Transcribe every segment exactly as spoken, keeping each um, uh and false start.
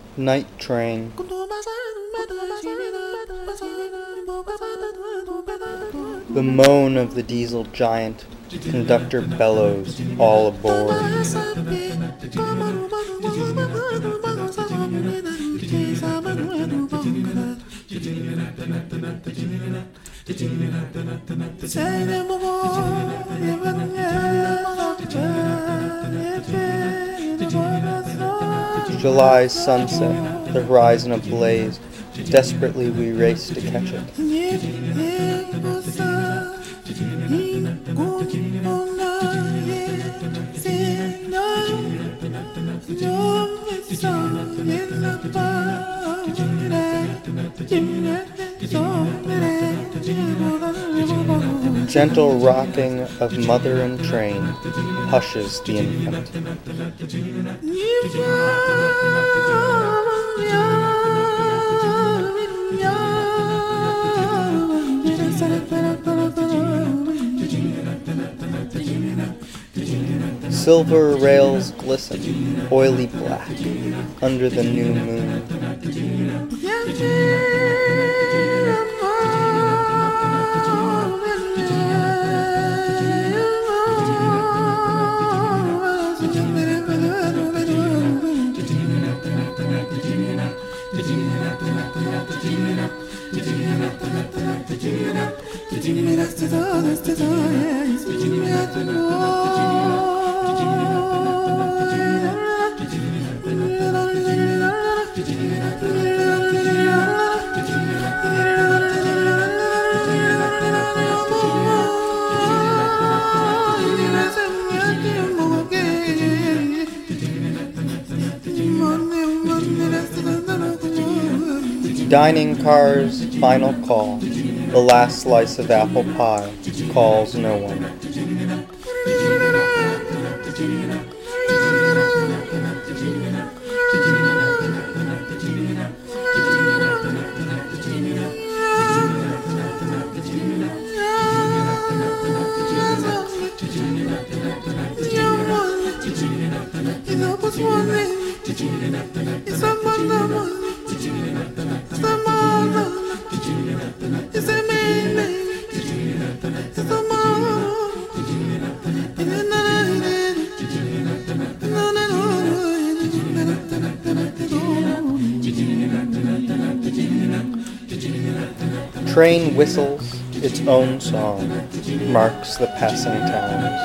Night train. The moan of the diesel giant. Conductor bellows, all aboard. July's sunset, the horizon ablaze. Desperately we race to catch it. Gentle rocking of mother and train hushes the infant. Silver rails glisten, oily black, under the new moon. Dining car's final call, the last slice of apple pie, calls no one. Train whistles its own song, marks the passing towns.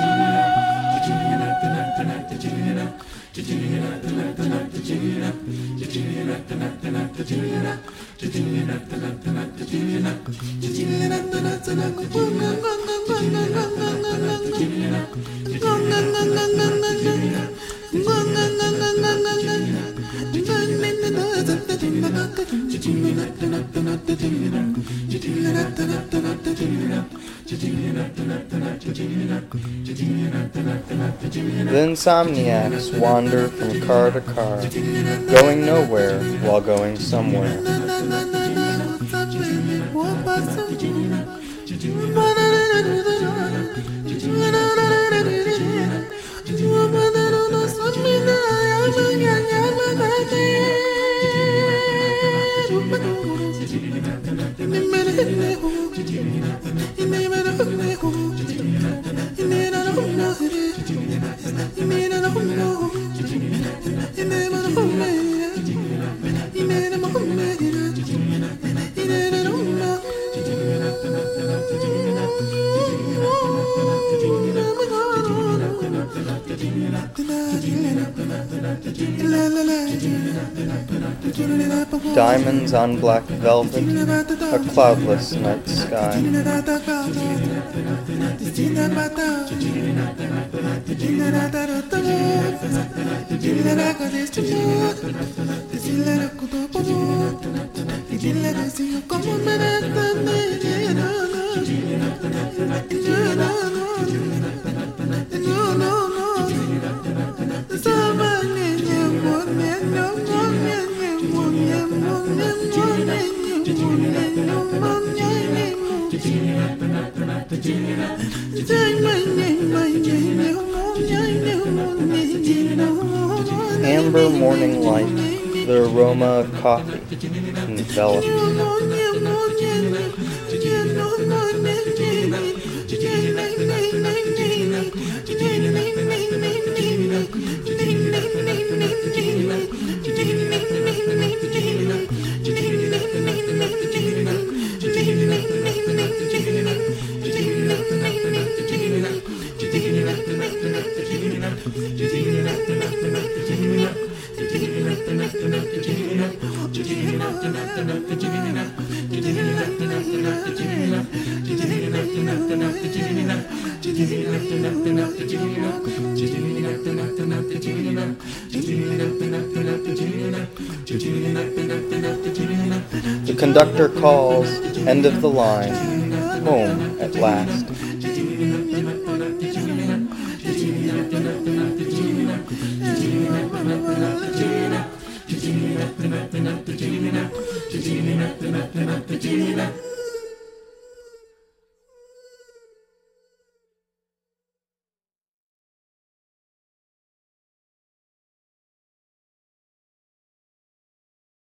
The insomniacs wander from car to car, going nowhere while going somewhere. Diamonds on black velvet, a cloudless night sky. Amber morning light, The aroma of coffee envelops. The conductor calls, end of the line, home at last. Thank you.